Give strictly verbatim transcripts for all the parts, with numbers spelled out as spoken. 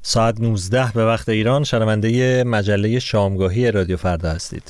ساعت نوزده به وقت ایران شنونده مجله شامگاهی رادیو فردا هستید.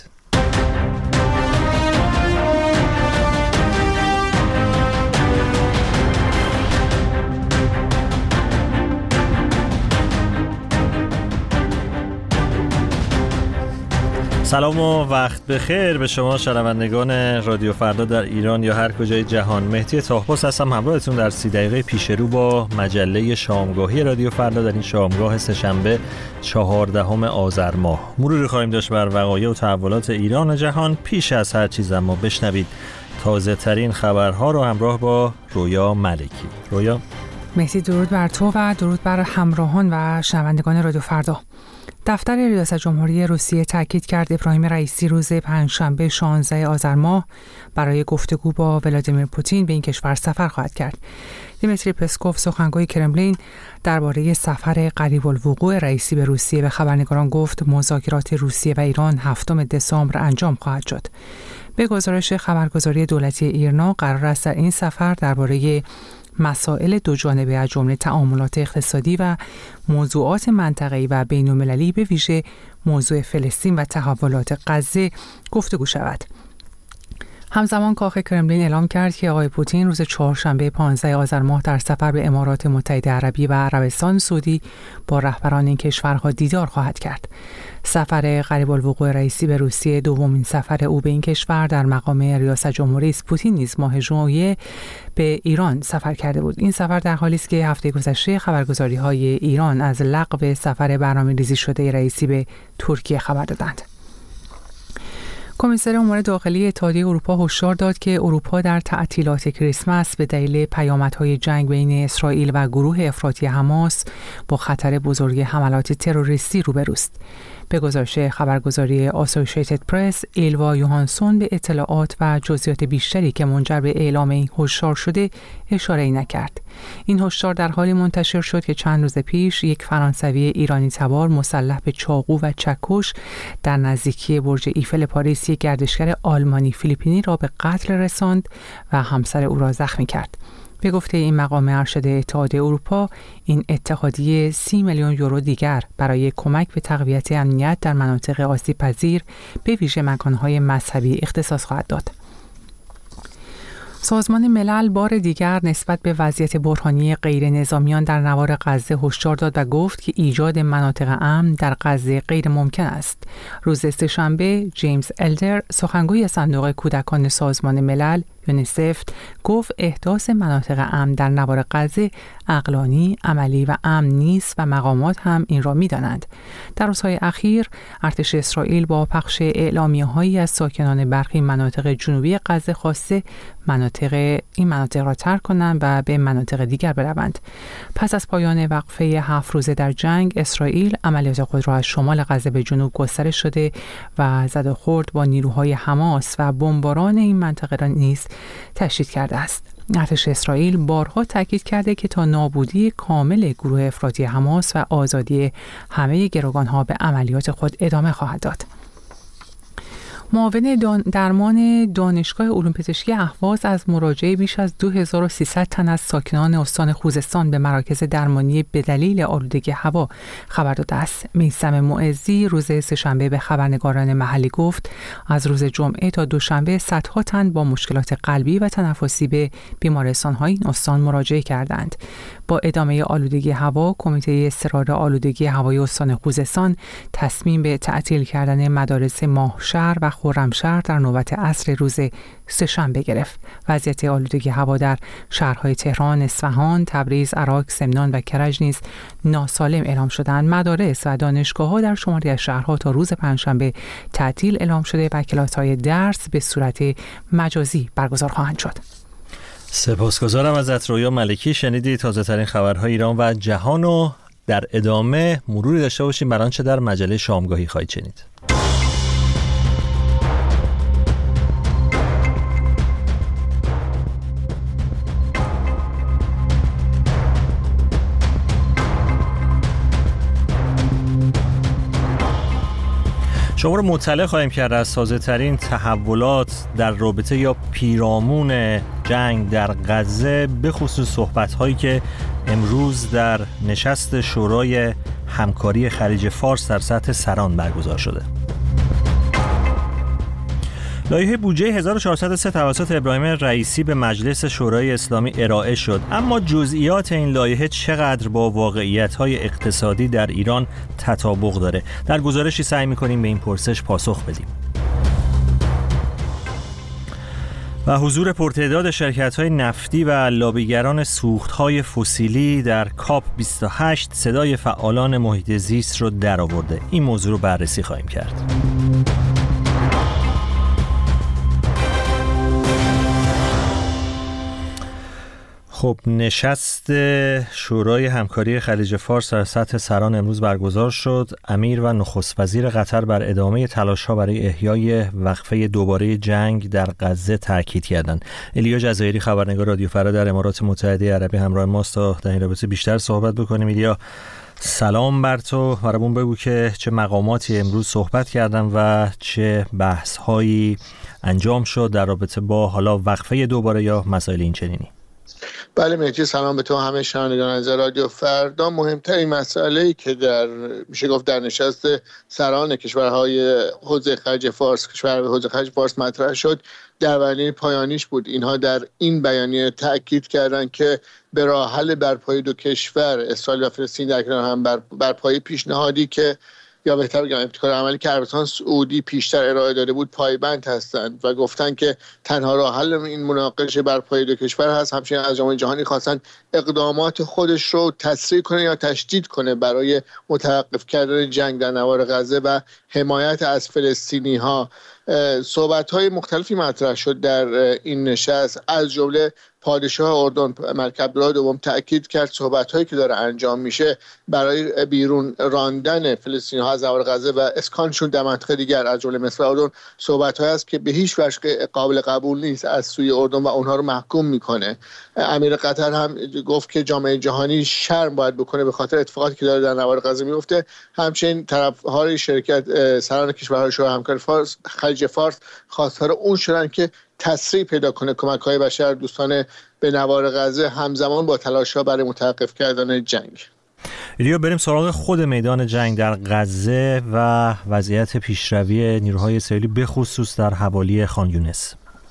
سلام و وقت بخیر به شما شنوندگان رادیو فردا در ایران یا هر کجای جهان. مهدی طاهباس هستم همراهتون در سی دقیقه پیش رو با مجله شامگاهی رادیو فردا در این شامگاه سه‌شنبه چهاردهم آذر ماه. مروری خواهیم داشت بر وقایع و تحولات ایران و جهان. پیش از هر چیز اما بشنوید تازه ترین خبرها رو همراه با رویا ملکی. رویا. مهدی، درود بر تو و درود بر همراهان و شنوندگان رادیو فردا. دفتر ریاست جمهوری روسیه تاکید کرد ابراهیم رئیسی روز پنجشنبه شانزده آذر ماه برای گفتگو با ولادیمیر پوتین به این کشور سفر خواهد کرد. دیمیتری پسکوف سخنگوی کرملین درباره سفر قریب الوقوع رئیسی به روسیه به خبرنگاران گفت مذاکرات روسیه و ایران هفتم دسامبر انجام خواهد شد. به گزارش خبرگزاری دولتی ایرنا قرار است در این سفر درباره مسائل دو جانبه از جمله تعاملات اقتصادی و موضوعات منطقه‌ای و بین‌المللی به ویژه موضوع فلسطین و تحولات غزه گفتگو شود. همزمان کاخ کرملین اعلام کرد که آقای پوتین روز چهارشنبه پانزده آذر ماه در سفر به امارات متحده عربی و عربستان سعودی با رهبران این کشورها دیدار خواهد کرد. سفر قریب الوقوع رئیسی به روسیه دومین سفر او به این کشور در مقام ریاست جمهوری است. پوتین نیز ماه ژوئیه به ایران سفر کرده بود. این سفر در حالی است که هفته گذشته خبرگزاری‌های ایران از لغو سفر برنامه‌ریزی شده رئیسی به ترکیه خبر دادند. کمیسر امور داخلی اتحادیه اروپا هشدار داد که اروپا در تعطیلات کریسمس به دلیل پیامدهای جنگ بین اسرائیل و گروه افراطی حماس با خطر بزرگ حملات تروریستی روبروست. به گزارش خبرگزاری آسوشیتد پرس، ایلوا یوهانسون به اطلاعات و جزئیات بیشتری که منجر به اعلام این هشدار شده اشاره‌ای نکرد. این هشدار در حالی منتشر شد که چند روز پیش یک فرانسوی ایرانی تبار مسلح به چاقو و چکش در نزدیکی برج ایفل پاریس یک گردشگر آلمانی فیلیپینی را به قتل رساند و همسر او را زخمی کرد. به گفته این مقام ارشد اتحادیه اروپا، این اتحادیه سی میلیون یورو دیگر برای کمک به تقویت امنیت در مناطق آسیب‌پذیر به ویژه مکان‌های مذهبی اختصاص خواهد داد. سازمان ملل بار دیگر نسبت به وضعیت بحرانی غیر نظامیان در نوار غزه هشدار داد و گفت که ایجاد مناطق امن در غزه غیر ممکن است. روز سه‌شنبه جیمز الدر سخنگوی صندوق کودکان سازمان ملل یونیسف گفت احداث مناطق امن در نوار غزه عقلانی، عملی و امن نیست و مقامات هم این را می‌دانند. در روزهای اخیر ارتش اسرائیل با پخش اعلامیه‌هایی از ساکنان برخی مناطق جنوبی غزه خواسته مناطق این مناطق را ترک کنند و به مناطق دیگر بروند. پس از پایان وقفه هفت روزه در جنگ، اسرائیل عملیات خود را از شمال غزه به جنوب گسترش شده و زد و خورد با نیروهای حماس و بمباران این منطقه را نیز تشدید کرده است. ارتش اسرائیل بارها تاکید کرده که تا نابودی کامل گروه افراطی حماس و آزادی همه گروگان‌ها به عملیات خود ادامه خواهد داد. معاون دان درمان دانشگاه علوم پزشکی اهواز از مراجعه بیش از دو هزار و سیصد تن از ساکنان استان خوزستان به مراکز درمانی به دلیل آلودگی هوا خبر داده است. میثم معزی روز سه‌شنبه به خبرنگاران محلی گفت از روز جمعه تا دوشنبه صدها تن با مشکلات قلبی و تنفسی به بیمارستان‌های این استان مراجعه کردند. با ادامه آلودگی هوا، کمیته اضطرار آلودگی هوای استان خوزستان تصمیم به تعطیل کردن مدارس ماهشهر و خرمشهر در نوبت عصر روز سه‌شنبه گرفت. وضعیت آلودگی هوا در شهرهای تهران، اصفهان، تبریز، عراق، سمنان و کرج نیز ناسالم اعلام شدند. مدارس و دانشگاه‌ها در شماری از شهرها تا روز پنجشنبه تعطیل اعلام شده و کلاس‌های درس به صورت مجازی برگزار خواهند شد. سپاسگزارم ازت رویا ملکی. شنیدید تازه ترین خبرهای ایران و جهان و در ادامه مروری داشته باشیم بر آنچه در مجله شامگاهی خواهید شنید. شما رو مطلع خواهیم کرد از تازه ترین تحولات در رابطه یا پیرامون جنگ در غزه، به خصوص صحبت‌هایی که امروز در نشست شورای همکاری خلیج فارس در سطح سران برگزار شده. لایحه بودجه هزار و چهارصد و سه توسط ابراهیم رئیسی به مجلس شورای اسلامی ارائه شد، اما جزئیات این لایحه چقدر با واقعیت‌های اقتصادی در ایران تطابق داره؟ در گزارشی سعی می‌کنیم به این پرسش پاسخ بدیم. و حضور پرتعداد شرکت‌های نفتی و لابیگران سوخت‌های فسیلی در کاپ بیست و هشت صدای فعالان محیط زیست رو درآورده. این موضوع رو بررسی خواهیم کرد. خب، نشست شورای همکاری خلیج فارس در سطح سران امروز برگزار شد. امیر و نخست وزیر قطر بر ادامه تلاش‌ها برای احیای وقفه دوباره جنگ در غزه تاکید کردند. الیا جزایری، خبرنگار رادیو فردا در امارات متحده عربی، همراه ماست تا در این رابطه بیشتر صحبت بکنیم. الیا، سلام بر تو. برامون بگو که چه مقاماتی امروز صحبت کردن و چه بحث‌هایی انجام شد در رابطه با حالا وقفه دوباره یا مسائل این چنینی. بله مهدی، سلام به تو همه شنوندگان از رادیو فردا. مهمترین مسئله‌ای که در میشه گفت در نشست سران کشورهای حوزه خلیج فارس کشورهای حوزه خلیج فارس مطرح شد، در بیانیه پایانیش بود. اینها در این بیانیه تاکید کردند که به راه حل برپایی دو کشور اسرائیل و فلسطین در کنار هم بر برپایی پیشنهادی که یا بهتر بگم ابتکار عملی که عربستان سعودی پیشتر ارائه داده بود پایبند هستند و گفتند که تنها راه حل این مناقشه بر پای دو کشور هست. همچنین از جامعه جهانی خواستن اقدامات خودش رو تسریع کنه یا تشدید کنه برای متوقف کردن جنگ در نوار غزه و حمایت از فلسطینی ها. صحبت های مختلفی مطرح شد در این نشست، از جمله پادشاه اردن ملک عبدالله دوم تأکید کرد صحبت هایی که داره انجام میشه برای بیرون راندن فلسطینی ها از نوار غزه و اسکانشون در منطقه دیگر از جمله مصر و اردن صحبت هایی است که به هیچ وجه قابل قبول نیست از سوی اردن و اونها رو محکوم میکنه. امیر قطر هم گفت که جامعه جهانی شرم باید بکنه به خاطر اتفاقاتی که داره در نوار غزه میفته. همچنین طرفدار شرکت سران کشورهای شورای همکاری فارس خلیج فارس خواستار اون شدن که تسریع پیدا کنه کمک‌های بشر دوستانه به نوار غزه همزمان با تلاش‌ها برای متوقف کردن جنگ. ایلیا، بریم سراغ خود میدان جنگ در غزه و وضعیت پیشروی نیروهای اسرائیلی به خصوص در حوالی خان یونس.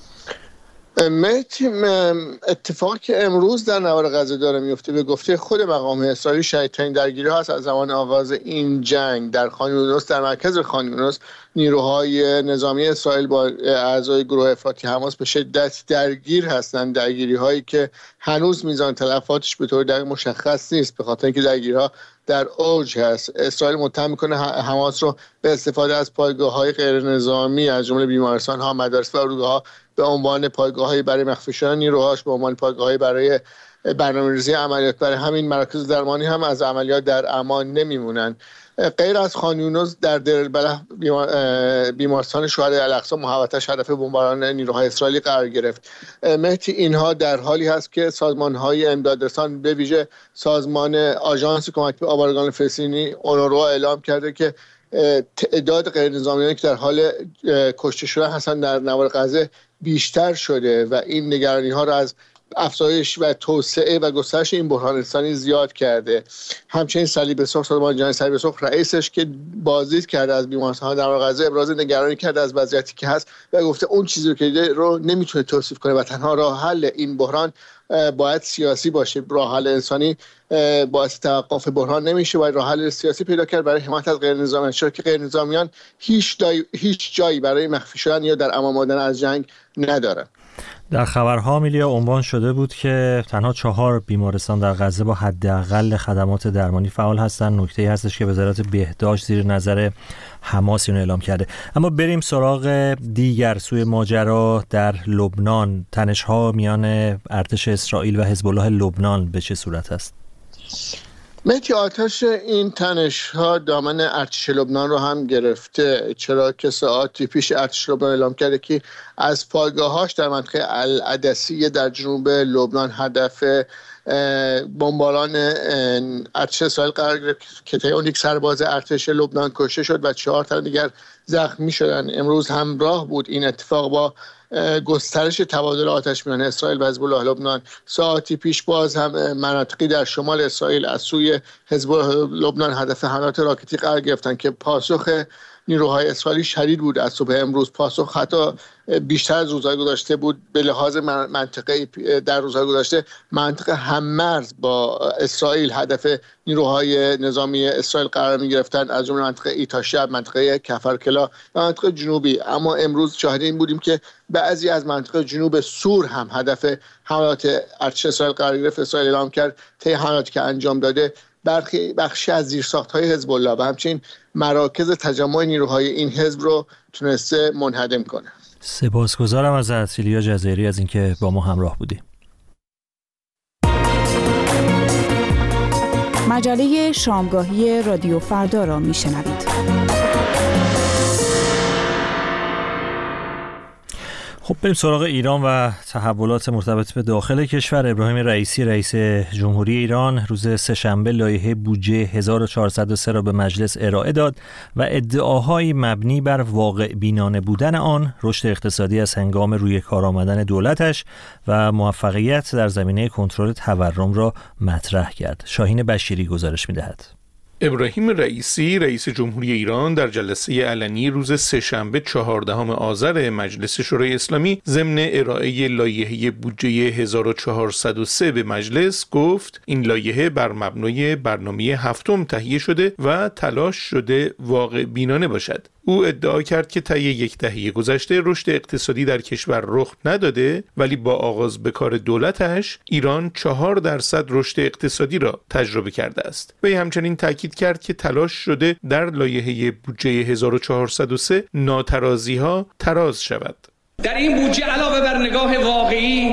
اتفاقی که امروز در نوار غزه داره میفته به گفته خود مقام اسرائیلی شدیدترین درگیری هست از زمان آغاز این جنگ در خان یونس. در مرکز خان یونس نیروهای نظامی اسرائیل با اعضای گروه افراطی حماس به شدت درگیر هستند، درگیری هایی که هنوز میزان تلفاتش به طور دقیق مشخص نیست به خاطر اینکه درگیری‌ها در اوج هست. اسرائیل متهم میکنه حماس رو به استفاده از پایگاه‌های غیر نظامی از جمله بیمارستان‌ها، مدارس و اردوگاه‌ها به عنوان پایگاه‌های برای مخفی شدن نیروهاش، به عنوان پایگاه‌های برای برنامه‌ریزی عملیات. برای همین مراکز درمانی هم از عملیات در امان نمیمونن. غیر از خان یونس در دیر البلح بیمارستان شهدای الاقصی محوطه‌اش هدف بمباران نیروهای اسرائیلی قرار گرفت. مهدی، اینها در حالی هست که سازمان‌های امدادرسان به ویژه سازمان آژانس کمک به آوارگان فلسطینی اونروا اعلام کرده که تعداد غیر نظامیانی که در حال کشته شدن هستند در نوار غزه بیشتر شده و این نگرانی‌ها را از افزایش و توسعه و گسترش این بحران انسانی زیاد کرده. همچنین صلیب سرخ، سازمان جهانی صلیب سرخ، رئیسش که بازدید کرده از بیمارستان‌ها در غزه ابراز نگرانی کرده از وضعیتی که هست و گفته اون چیزی رو که دیده رو نمیتونه توصیف کنه و تنها راه حل این بحران باید سیاسی باشه. راه حل انسانی باعث توقف بحران نمیشه، باید راه حل سیاسی پیدا کرد برای حمایت از غیر نظامیان، چرا که غیر نظامیان هیچ هیچ جایی برای مخفی شدن یا در امان ماندن از جنگ ندارن. در خبرها میلیا عنوان شده بود که تنها چهار بیمارستان در غزه با حداقل خدمات درمانی فعال هستند. نکته‌ای هستش که وزارت بهداشت زیر نظر حماس اینو اعلام کرده. اما بریم سراغ دیگر سوی ماجرا در لبنان. تنش‌ها میان ارتش اسرائیل و حزب الله لبنان به چه صورت است؟ مهدی، آتش این تنش‌ها دامن ارتش لبنان رو هم گرفته، چرا که ساعتی پیش ارتش لبنان اعلام کرده که از پایگاه‌هاش در منطقه العدسیه در جنوب لبنان هدف بمباران ارتش اسرائیل قرار گرفت که طی اون یک سرباز ارتش لبنان کشته شد و چهار تن دیگر زخمی شدن. امروز همراه بود این اتفاق با گسترش تبادل آتش میان اسرائیل و حزب الله لبنان. ساعتی پیش باز هم مناطقی در شمال اسرائیل از سوی حزب الله لبنان هدف حملات راکتی قرار گرفتن که پاسخ نیروهای اسرائیلی شدید بود. از صبح امروز پاسخ حتی بیشتر از روزهای گذشته بود. به لحاظ منطقه در روزهای گذشته منطقه هممرز با اسرائیل هدف نیروهای نظامی اسرائیل قرار می گرفتن، از جمله منطقه ایتاشب، منطقه کفرکلا و منطقه جنوبی. اما امروز شاهد این بودیم که بعضی از منطقه جنوب سور هم هدف حملات ارتش اسرائیل قرار گرفت. اسرائیل اعلام کرد طی حملاتی که انجام داده برخی بخشی از زیرساخت‌های حزب الله و همچنین مراکز تجمع نیروهای این حزب رو تونسته منهدم کنه. سپاسگزارم ازت ایلیا جزایری از اینکه با ما همراه بودی. مجله شامگاهی رادیو فردا را میشنوید. خب بریم سراغ ایران و تحولات مرتبط به داخل کشور. ابراهیم رئیسی رئیس جمهوری ایران روز سه‌شنبه لایحه بودجه هزار و چهارصد و سه را به مجلس ارائه داد و ادعاهای مبنی بر واقع بینانه بودن آن، رشد اقتصادی از هنگام روی کار آمدن دولتش و موفقیت در زمینه کنترل تورم را مطرح کرد. شاهین بشیری گزارش می‌دهد. ابراهیم رئیسی رئیس جمهوری ایران در جلسه علنی روز سه‌شنبه چهاردهم آذر مجلس شورای اسلامی ضمن ارائه لایحه بودجه هزار و چهارصد و سه به مجلس گفت این لایحه بر مبنای برنامه هفتم تهیه شده و تلاش شده واقع بینانه باشد. او ادعا کرد که طی یک دهه گذشته رشد اقتصادی در کشور رخ نداده، ولی با آغاز به کار دولتش ایران چهار درصد رشد اقتصادی را تجربه کرده است. وی همچنین تاکید کرد که تلاش شده در لایحه بودجه هزار و چهارصد و سه ناترازی‌ها تراز شود. در این بودجه علاوه بر نگاه واقعی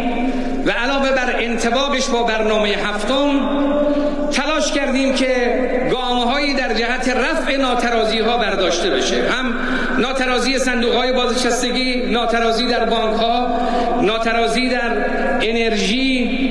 و علاوه بر انطباقش با برنامه هفتم تلاش کردیم که گام‌هایی در جهت رفع ناترازی‌ها برداشته بشه. هم ناترازی صندوق‌های بازنشستگی، ناترازی در بانک‌ها، ناترازی در انرژی.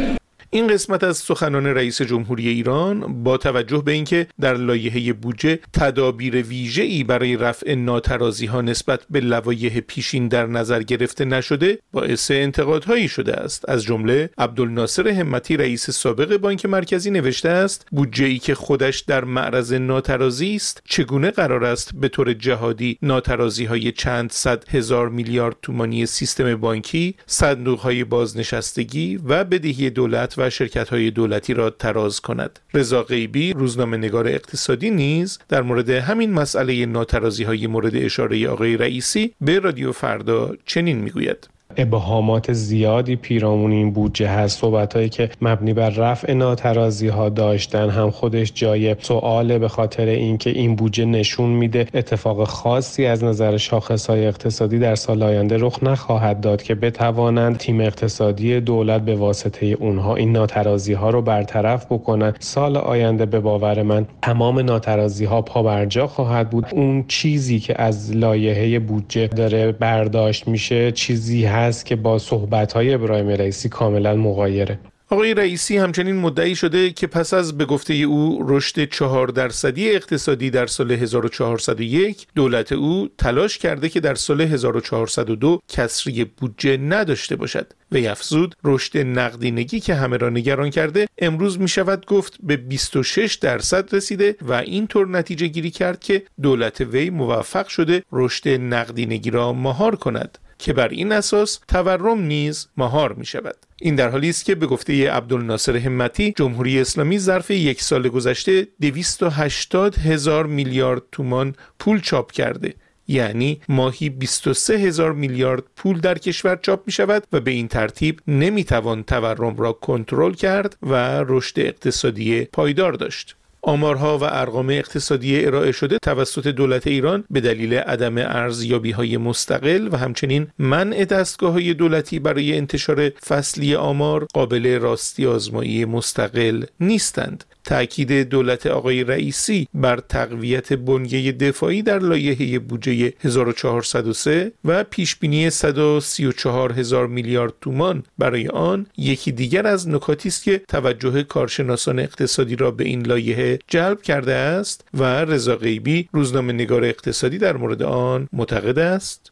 این قسمت از سخنان رئیس جمهوری ایران با توجه به اینکه در لایحه بودجه تدابیر ویژه‌ای برای رفع ناترازی‌ها نسبت به لوایح پیشین در نظر گرفته نشده، باعث انتقادهایی شده است. از جمله عبدالناصر همتی رئیس سابق بانک مرکزی نوشته است بودجه‌ای که خودش در معرض ناترازی است چگونه قرار است به طور جهادی ناترازی‌های چند صد هزار میلیارد تومانی سیستم بانکی، صندوق‌های بازنشستگی و بدهی دولت و شرکت‌های دولتی را تراز کند. رضا غیبی روزنامه‌نگار اقتصادی نیز در مورد همین مسئله ناترازی‌های مورد اشاره آقای رئیسی به رادیو فردا چنین میگوید: ابهامات زیادی پیرامون این بودجه هست. صحبتایی که مبنی بر رفع ناترازی ها داشتن هم خودش جای سواله، به خاطر اینکه این بودجه نشون میده اتفاق خاصی از نظر شاخصهای اقتصادی در سال آینده رخ نخواهد داد که بتوانند تیم اقتصادی دولت به واسطه اونها این ناترازی ها رو برطرف بکنن. سال آینده به باور من تمام ناترازی ها پابرجا خواهد بود. اون چیزی که از لایحه بودجه داره برداشت میشه چیزی هست که با صحبت‌های ابراهیم رئیسی کاملا مغایره. آقای رئیسی همچنین مدعی شده که پس از به گفته او رشد چهار درصدی اقتصادی در سال هزار و چهارصد و یک، دولت او تلاش کرده که در سال هزار و چهارصد و دو کسری بودجه نداشته باشد. وی افزود رشد نقدینگی که همه را نگران کرده امروز می شود گفت به بیست و شش درصد رسیده و اینطور نتیجه گیری کرد که دولت وی موفق شده رشد نقدینگی را مهار کند که بر این اساس تورم نیز مهار می شود. این در حالی است که به گفته عبدالناصر همتی جمهوری اسلامی ظرف یک سال گذشته دویست و هشتاد هزار میلیارد تومان پول چاپ کرده، یعنی ماهی بیست و سه هزار میلیارد پول در کشور چاپ می شود و به این ترتیب نمی توان تورم را کنترل کرد و رشد اقتصادی پایدار داشت. آمارها و ارقام اقتصادی ارائه شده توسط دولت ایران به دلیل عدم ارزیابی‌های مستقل و همچنین منع دستگاه‌های دولتی برای انتشار فصلی آمار قابل راستی آزمایی مستقل نیستند. تأکید دولت آقای رئیسی بر تقویت بنیه دفاعی در لایحه بودجه هزار و چهارصد و سه و پیشبینی صد و سی و چهار هزار میلیارد تومان برای آن یکی دیگر از نکاتی است که توجه کارشناسان اقتصادی را به این لایحه جلب کرده است و رضا غیبی روزنامه‌نگار اقتصادی در مورد آن معتقد است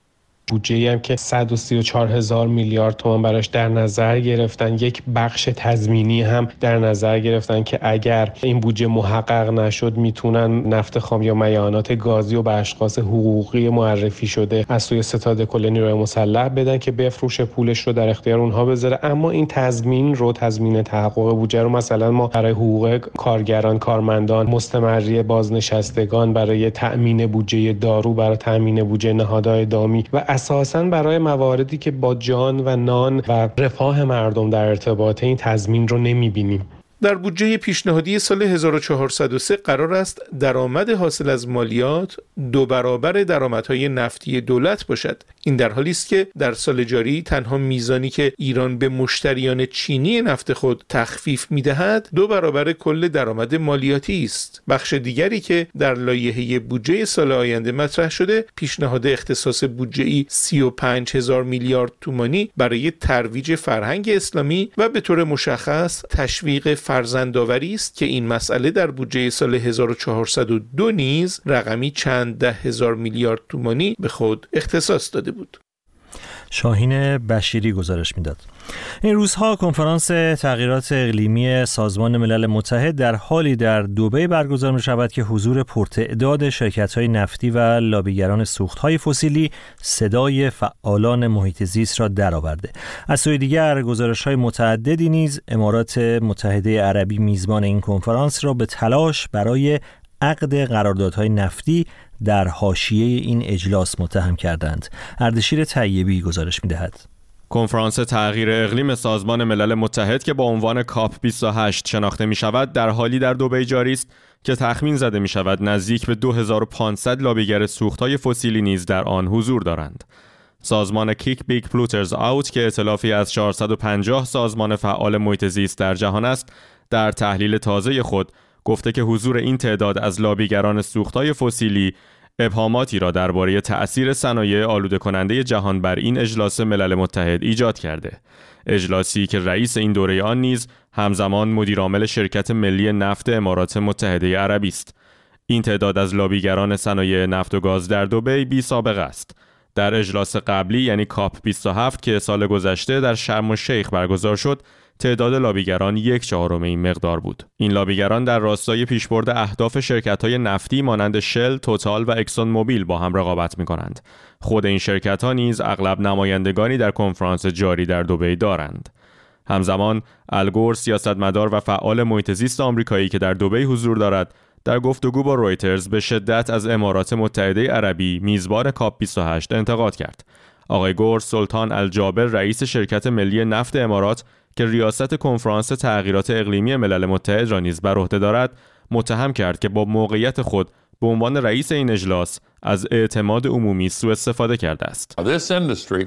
بودجه‌ای هم که صد و سی و چهار هزار میلیارد تومان براش در نظر گرفتن. یک بخش تضمینی هم در نظر گرفتن که اگر این بودجه محقق نشد میتونن نفت خام یا میعانات گازی و به اشخاص حقوقی معرفی شده از سوی ستاد کل نیروی مسلح بدن که بفروشه، پولش رو در اختیار اونها بذاره. اما این تضمین رو تضمین تحقق بودجه رو مثلا ما برای حقوق کارگران، کارمندان، مستمری بازنشستگان، برای تأمین بودجه دارو، برای تأمین بودجه نهادهای دامی و اساساً برای مواردی که با جان و نان و رفاه مردم در ارتباط این تضمین رو نمی‌بینیم. در بودجه پیشنهادی سال هزار و چهارصد و سه قرار است درآمد حاصل از مالیات دو برابر درآمدهای نفتی دولت باشد. این در حالی است که در سال جاری تنها میزانی که ایران به مشتریان چینی نفت خود تخفیف می‌دهد دو برابر کل درآمد مالیاتی است. بخش دیگری که در لایحه بودجه سال آینده مطرح شده، پیشنهاد اختصاص بودجه‌ای سی و پنج هزار میلیارد تومانی برای ترویج فرهنگ اسلامی و به طور مشخص تشویق فرزندآوری است که این مسئله در بودجه سال هزار و چهارصد و دو نیز رقمی چند ده هزار میلیارد تومانی به خود اختصاص داده بود. شاهین بشیری گزارش میداد. این روزها کنفرانس تغییرات اقلیمی سازمان ملل متحد در حالی در دبی برگزار می شود که حضور پرتعداد شرکت‌های نفتی و لابیگران سوخت‌های فسیلی صدای فعالان محیط زیست را درآورده. از سوی دیگر گزارش‌های متعددی نیز امارات متحده عربی میزبان این کنفرانس را به تلاش برای عقد قراردادهای نفتی در حاشیه این اجلاس متهم کردند. اردشیر طیبی گزارش می‌دهد. کنفرانس تغییر اقلیم سازمان ملل متحد که با عنوان کاپ بیست و هشت شناخته می شود در حالی در دبی جاری است که تخمین زده می شود نزدیک به دو هزار و پانصد لابیگر سوخت‌های فسیلی نیز در آن حضور دارند. سازمان کیک بیگ پلوترز آوت که ائتلافی از چهارصد و پنجاه سازمان فعال محیط زیست در جهان است، در تحلیل تازه خود گفته که حضور این تعداد از لابیگران سوخت‌های فسیلی ابهاماتی را درباره تأثیر صنایع آلوده کننده جهان بر این اجلاس ملل متحد ایجاد کرده. اجلاسی که رئیس این دوره آن نیز همزمان مدیرعامل شرکت ملی نفت امارات متحده عربی است. این تعداد از لابیگران صنایع نفت و گاز در دبی بی سابقه است. در اجلاس قبلی یعنی کاپ بیست و هفت که سال گذشته در شرم الشیخ برگزار شد، تعداد لابیگران یک چهارم این مقدار بود. این لابیگران در راستای پیشبرد اهداف شرکت‌های نفتی مانند شل، توتال و اکسون موبیل با هم رقابت می‌کنند. خود این شرکت‌ها نیز اغلب نمایندگانی در کنفرانس جاری در دبی دارند. همزمان الگور، سیاستمدار و فعال محیط زیست آمریکایی که در دبی حضور دارد، در گفتگو با رویترز به شدت از امارات متحده عربی میزبان کاپ بیست و هشت انتقاد کرد. آقای گور، سلطان الجابر رئیس شرکت ملی نفت امارات که ریاست کنفرانس تغییرات اقلیمی ملل متحد را نیز بر عهده دارد، متهم کرد که با موقعیت خود به عنوان رئیس این اجلاس از اعتماد عمومی سوء استفاده کرده است. This industry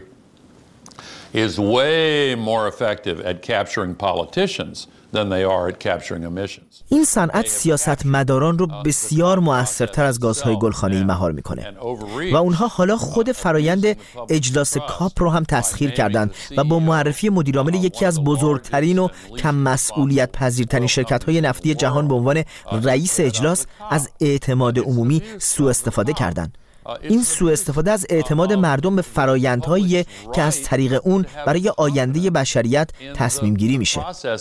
is way more effective at capturing politicians than they are at capturing emissions. این صنعت سیاستمداران رو بسیار مؤثرتر از گازهای گلخانه‌ای مهار میکنه و اونها حالا خود فرایند اجلاس کاپ رو هم تسخیر کردند و با معرفی مدیرعامل یکی از بزرگترین و کم مسئولیت پذیرترین شرکت‌های نفتی جهان به عنوان رئیس اجلاس از اعتماد عمومی سوء استفاده کردند. این سوء استفاده از اعتماد مردم به فرآیندهایی که از طریق اون برای آینده بشریت تصمیم گیری میشه.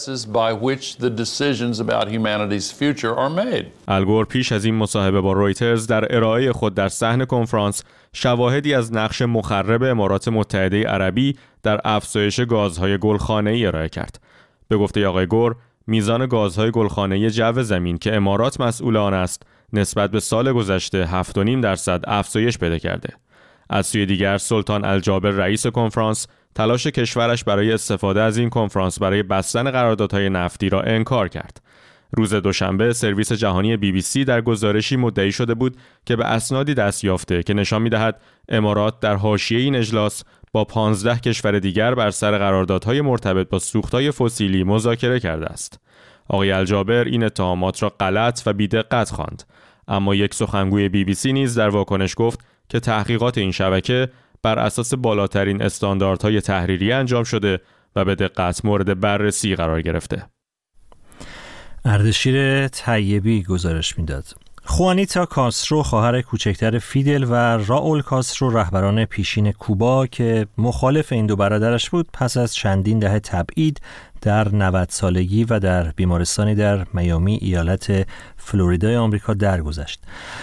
الگور پیش از این مصاحبه با رویترز در ارائه خود در صحن کنفرانس شواهدی از نقش مخرب امارات متحده عربی در افزایش گازهای گلخانه‌ای ارائه کرد. به گفته آقای گور، میزان گازهای گلخانه‌ای جو زمین که امارات مسئول آن است نسبت به سال گذشته هفت و نیم درصد افزایش پیدا کرده. از سوی دیگر سلطان الجابر رئیس کنفرانس تلاش کشورش برای استفاده از این کنفرانس برای بستن قراردادهای نفتی را انکار کرد. روز دوشنبه سرویس جهانی بی بی سی در گزارشی مدعی شده بود که به اسنادی دست یافته که نشان می‌دهد امارات در حاشیه این اجلاس با پانزده کشور دیگر بر سر قراردادهای مرتبط با سوخت‌های فسیلی مذاکره کرده است. آقای الجابر این اتهامات را غلط و بی‌دقت خواند، اما یک سخنگوی بی بی سی نیز در واکنش گفت که تحقیقات این شبکه بر اساس بالاترین استانداردهای تحریری انجام شده و به دقت مورد بررسی قرار گرفته. اردشیر طیبی گزارش میداد. خوانیتا کاسترو خواهر کوچکتر فیدل و راول کاسترو رهبران پیشین کوبا که مخالف این دو برادرش بود پس از چندین دهه تبعید در نود سالگی و در بیمارستانی در میامی ایالت فلوریدای آمریکا درگذشت.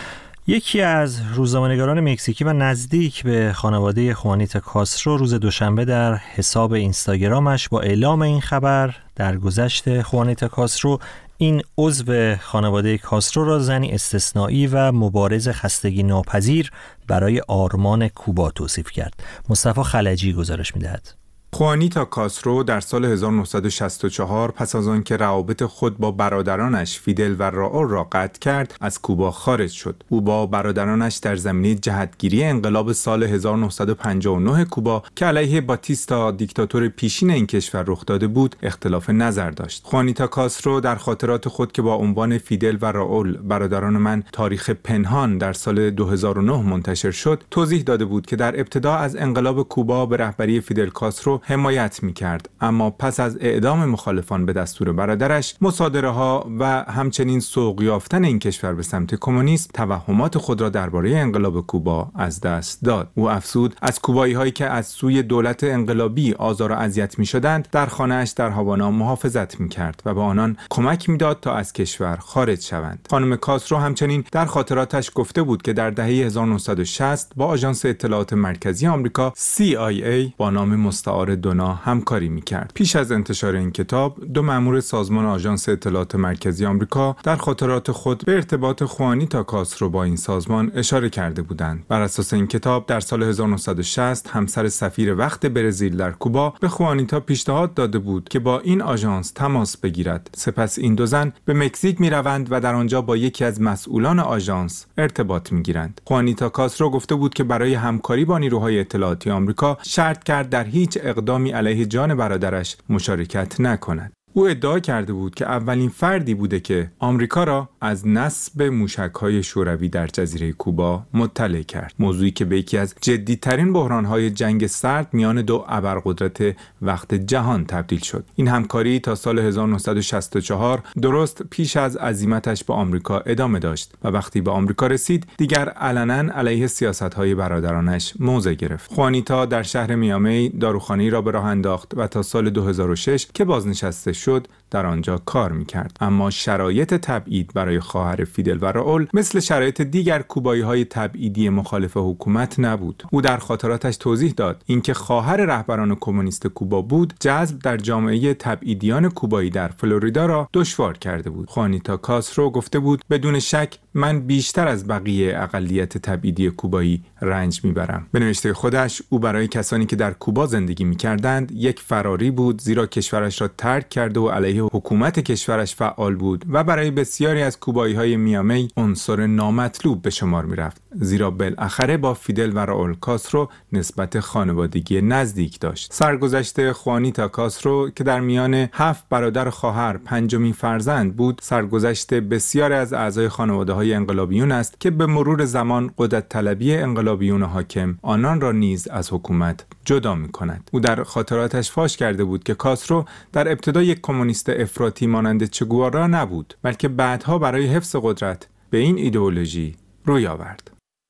یکی از روزنامه‌نگاران مکزیکی و نزدیک به خانواده خوانیتا کاسترو روز دوشنبه در حساب اینستاگرامش با اعلام این خبر درگذشت خوانیتا کاسترو این عضو خانواده کاسترو را زنی استثنایی و مبارز خستگی ناپذیر برای آرمان کوبا توصیف کرد. مصطفی خلجی گزارش می‌دهد. خوانیتا کاسترو در سال هزار و نهصد و شصت و چهار پس از آنکه روابط خود با برادرانش فیدل و راول را قطع کرد از کوبا خارج شد. او با برادرانش در زمینه جهتگیری انقلاب سال هزار و نهصد و پنجاه و نه کوبا که علیه باتیستا دیکتاتور پیشین این کشور رخ داده بود اختلاف نظر داشت. خوانیتا کاسترو در خاطرات خود که با عنوان فیدل و راول برادران من تاریخ پنهان در سال دو هزار و نه منتشر شد توضیح داده بود که در ابتدا از انقلاب کوبا به رهبری فیدل کاسترو حمایت می‌کرد، اما پس از اعدام مخالفان به دستور برادرش، مصادره‌ها و همچنین سوق یافتن این کشور به سمت کمونیسم توهمات خود را درباره انقلاب کوبا از دست داد. او افزود از کوبایی‌هایی که از سوی دولت انقلابی آزار و اذیت می‌شدند در خانه‌اش در هاوانا محافظت می‌کرد و به آنان کمک می‌داد تا از کشور خارج شوند. خانم کاسترو همچنین در خاطراتش گفته بود که در دهه هزار و نهصد و شصت با آژانس اطلاعات مرکزی آمریکا سی آی ای با نام مستعار دونا همکاری می‌کرد. پیش از انتشار این کتاب، دو مأمور سازمان آژانس اطلاعات مرکزی آمریکا در خاطرات خود به ارتباط خوانیتا کاسترو با این سازمان اشاره کرده بودند. بر اساس این کتاب، در سال هزار و نهصد و شصت همسر سفیر وقت برزیل در کوبا به خوانیتا پیشنهاد داده بود که با این آژانس تماس بگیرد. سپس این دو زن به مکزیک می‌روند و در آنجا با یکی از مسئولان آژانس ارتباط می‌گیرند. خوانیتا کاسترو گفته بود که برای همکاری با نیروهای اطلاعاتی آمریکا شرط کرد در هیچ اقدامی علیه جان برادرش مشارکت نکند. او ادعا کرده بود که اولین فردی بوده که آمریکا را از نصب موشک‌های شوروی در جزیره کوبا مطلع کرد، موضوعی که به یکی از جدی‌ترین بحران‌های جنگ سرد میان دو ابرقدرت وقت جهان تبدیل شد. این همکاری تا سال هزار و نهصد و شصت و چهار درست پیش از عزیمتش به آمریکا ادامه داشت و وقتی به آمریکا رسید دیگر علنا علیه سیاست‌های برادرانش موضع گرفت. خوانیتا در شهر میامی داروخانه‌ای را به راه انداخت و تا سال دو هزار و شش که بازنشسته شد در آنجا کار میکرد. اما شرایط تبعید برای خواهر فیدل و راول مثل شرایط دیگر کوبایی‌های تبعیدی مخالف حکومت نبود. او در خاطراتش توضیح داد اینکه خواهر رهبران کمونیست کوبا بود جذب در جامعه تبعیدیان کوبایی در فلوریدا را دشوار کرده بود. خوانیتا کاسترو گفته بود بدون شک من بیشتر از بقیه اقلیت تبعیدی کوبایی رنج میبرم. به نوشته خودش او برای کسانی که در کوبا زندگی میکردند یک فراری بود، زیرا کشورش را ترک کرده و علیه حکومت کشورش فعال بود و برای بسیاری از کوبایی‌های میامی عنصر نامطلوب به شمار میرفت، زیرا بالاخره با فیدل و راول کاسترو نسبت خانوادگی نزدیک داشت. سرگذشت خوانیتا کاسترو که در میان هفت برادر خواهر پنجمین فرزند بود، سرگذشت بسیاری از اعضای خانواده‌های انقلابیون است که به مرور زمان قدرت طلبی انقلابیون حاکم آنان را نیز از حکومت جدا می‌کند. او در خاطراتش فاش کرده بود که کاسترو در ابتدا یک کمونیست افراطی مانند چگوارا نبود، بلکه بعدها برای حفظ قدرت به این ایدئولوژی روی آورد.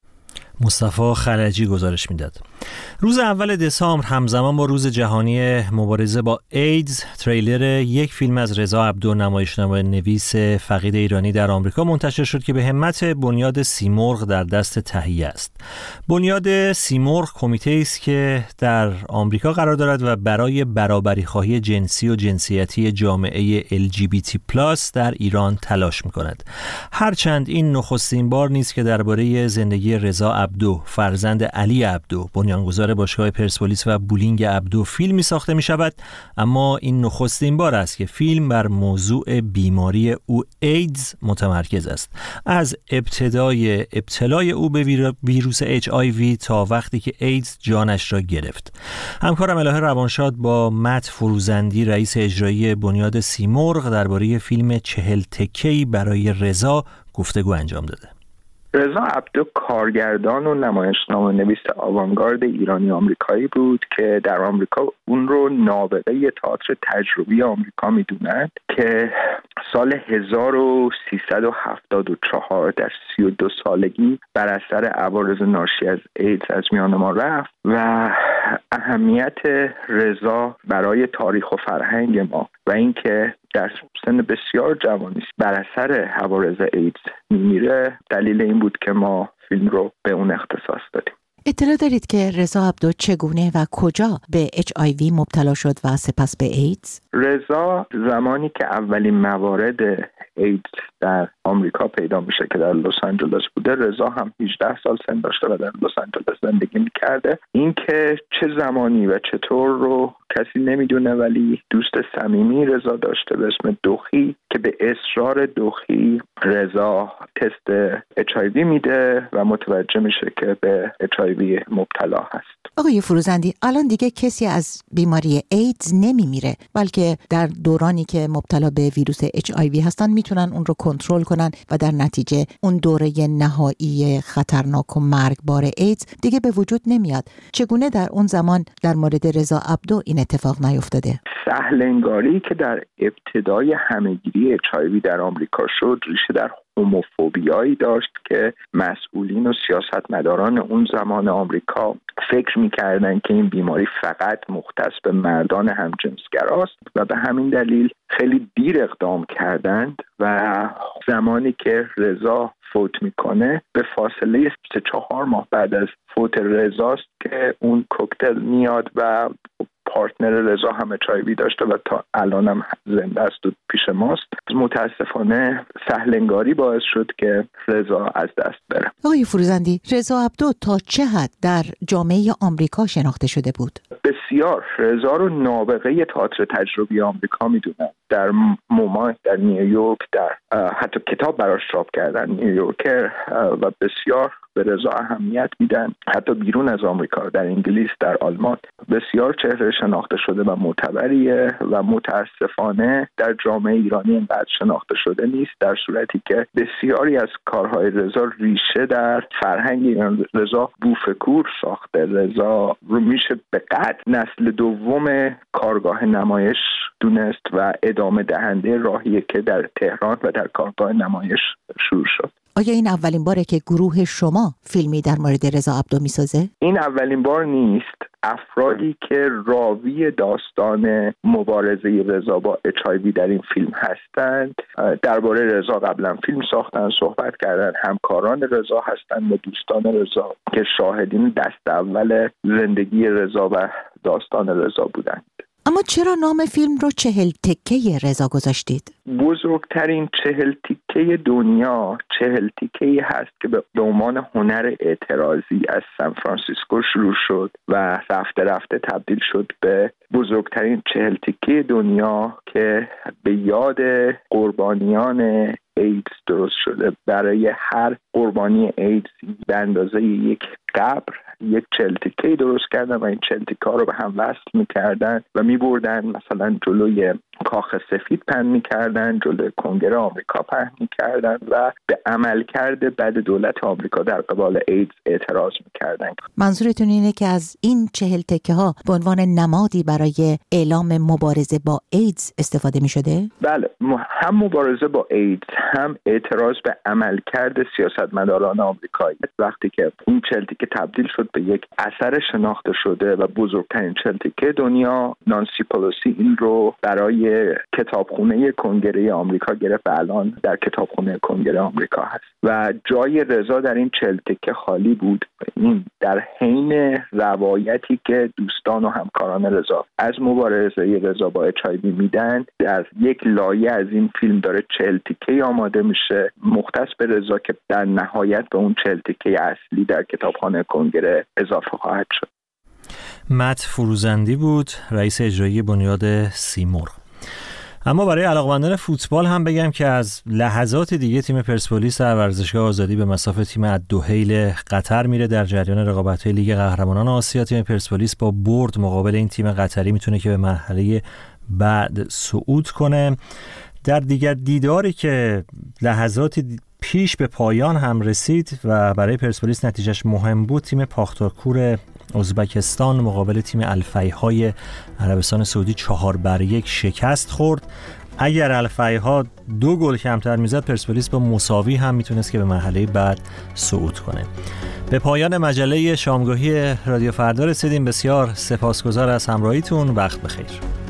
مصطفی خلجی گزارش میداد. روز اول دسامبر همزمان با روز جهانی مبارزه با ایدز، تریلر یک فیلم از رضا عبدو، نمایشنامه نویس فقید ایرانی در آمریکا منتشر شد که به همت بنیاد سیمرغ در دست تهیه است. بنیاد سیمرغ کمیته است که در آمریکا قرار دارد و برای برابری خواهی جنسی و جنسیتی جامعه ال جی بی تی پلاس در ایران تلاش می‌کند. هرچند این نخستین بار نیست که درباره زندگی رضا عبدو، فرزند علی عبدو، بنیانگذار باشگاه پرسپولیس و بولینگ عبدو، فیلمی ساخته می شود، اما این نخستین بار است که فیلم بر موضوع بیماری او ایدز متمرکز است، از ابتدای ابتلای او به ویروس اچ آی وی تا وقتی که ایدز جانش را گرفت. همکارم الهه روانشاد با مت فروزندی، رئیس اجرایی بنیاد سیمرغ، درباره فیلم چهل تکه‌ای برای رضا گفتگو انجام داده. رضا عبدو کارگردان و نمایشنامه نویس آوانگارد ایرانی آمریکایی بود که در آمریکا اون رو نابغه تئاتر تجربی آمریکا میدونند که سال هزار و سیصد و هفتاد و چهار در سی و دو سالگی بر اثر عوارض ناشی از ایدز از میان ما رفت و اهمیت رضا برای تاریخ و فرهنگ ما و اینکه در سن بسیار جوانی بر اثر عوارض ایدز میمیره دلیل این بود که ما فیلم رو به اون اختصاص دادیم. اطلاع دارید که رضا عبدو چگونه و کجا به اچ آی وی مبتلا شد و سپس به ایدز؟ رضا زمانی که اولین موارد ایدز در آمریکا پیدا میشه که در لس آنجلس بوده، رضا هم هجده سال سن داشته و در لس آنجلس زندگی میکرده. این که چه زمانی و چطور رو کسی نمیدونه، ولی دوست صمیمی رضا داشته به اسم دوخی که به اصرار دوخی رضا تست اچ آی وی میده و متوجه میشه که به اچ آی وی مبتلا هست. آقای فروزندی، الان دیگه کسی از بیماری ایدز نمیمیره، بلکه در دورانی که مبتلا به ویروس اچ آی وی هستن میتونن اون رو کنترل کنن و در نتیجه اون دوره نهایی خطرناک و مرگبار ایدز دیگه به وجود نمیاد. چگونه در اون زمان در مورد رضا عبدو این اتفاق نیفتاده؟ سهلنگاری که در ابتدای همهگیری اچ آی وی در آمریکا شد ریشه در هوموفوبیایی داشت که مسئولین و سیاستمداران اون زمان آمریکا فکر می‌کردند که این بیماری فقط مختص به مردان همجنسگراست و به همین دلیل خیلی دیر اقدام کردند و زمانی که رضا فوت میکنه به فاصله سه چهار ماه بعد از فوت رضاست که اون کوکتل میاد و پارتنر رضا هم اچ آی وی داشته و تا الان هم زنده است و پیش ماست. متاسفانه سهلنگاری باعث شد که رضا از دست بره. آقای فروزندی، رضا عبدو تا چه حد در جامعه آمریکا شناخته شده بود؟ بسیار. رضا رو نابغه تئاتر تجربی آمریکا میدونن. در موما، در نیویورک، در حتی کتاب براش چاپ کردن نیویورکر و بسیار به رضا اهمیت میدن. حتی بیرون از آمریکا، در انگلیس، در آلمان بسیار چهره شناخته شده و معتبریه و متاسفانه در جامعه ایرانی اینقدر شناخته شده نیست، در صورتی که بسیاری از کارهای رضا ریشه در فرهنگ ایران. رضا بوفکور ساخته. رضا رو میشه به قطع نسل دوم کارگاه نمایش دونست و ادامه دهنده راهیه که در تهران و در کارگاه نمایش شروع شد. آیا این اولین باره که گروه شما فیلمی در مورد رضا عبدو میسازه؟ این اولین بار نیست. افرادی که راوی داستان مبارزه رضا با اچ آی وی در این فیلم هستند درباره رضا قبلا فیلم ساختن، صحبت کردن. همکاران رضا هستند و دوستان رضا که شاهدین دست اول زندگی رضا و داستان رضا بودند. اما چرا نام فیلم رو چهل تکه رضا گذاشتید؟ بزرگترین چهل تکه دنیا چهل تکه‌ای هست که به عنوان هنر اعتراضی از سان فرانسیسکو شروع شد و رفته رفته تبدیل شد به بزرگترین چهل تکه دنیا که به یاد قربانیان ایدز درست شده. برای هر قربانی ایدز به اندازه یک قبر یک چهل تکه درست کردن و این چهل تکه ها رو به هم وصل میکردن و میبردن مثلا جلوی کاخ سفید پهن میکردن، جلوی کنگره آمریکا پهن میکردن و به عملکرد بد دولت آمریکا در قبال ایدز اعتراض میکردن. منظورتون اینه که از این چهل تکه ها به عنوان نمادی برای اعلام مبارزه با ایدز استفاده میشده؟ بله، هم مبارزه با ایدز هم اعتراض به عملکرد سیاستمداران آمریکایی. وقتی که این چهل تکه تبدیل شد به یک اثر شناخته شده و بزرگترین چهل تکه دنیا، نانسی پلوسی این رو برای کتابخونه کنگره آمریکا گرفت و الان در کتابخونه کنگره آمریکا هست و جای رضا در این چهل تکه خالی بود. این در حین روایتی که دوستان و همکاران رضا از مبارزه رضا با اچ آی وی میدن، در یک لایه از این فیلم داره چهل تکه آماده میشه مختص به رضا که در نهایت به اون چهل تکه اصلی در کتابخانه کنگره اضافه خواهد شد. مت فروزندی بود، رئیس اجرایی بنیاد سیمرغ. اما برای علاقمندان فوتبال هم بگم که از لحظات دیگه تیم پرسپولیس در ورزشگاه آزادی به مصاف تیم الدحیل قطر میره. در جریان رقابت‌های لیگ قهرمانان آسیا تیم پرسپولیس با برد مقابل این تیم قطری میتونه که به مرحله بعد صعود کنه. در دیگر دیداری که لحظاتی پیش به پایان هم رسید و برای پرسپولیس نتیجهش مهم بود. تیم پاختاکور ازبکستان مقابل تیم الفیهای عربستان سعودی چهار بر یک شکست خورد. اگر الفیها دو گل کمتر میزد پرسپولیس با مساوی هم میتونست که به مرحله بعد صعود کنه. به پایان مجله شامگاهی رادیو فردا رسیدیم. بسیار سپاسگزار از همراهیتون. وقت بخیر.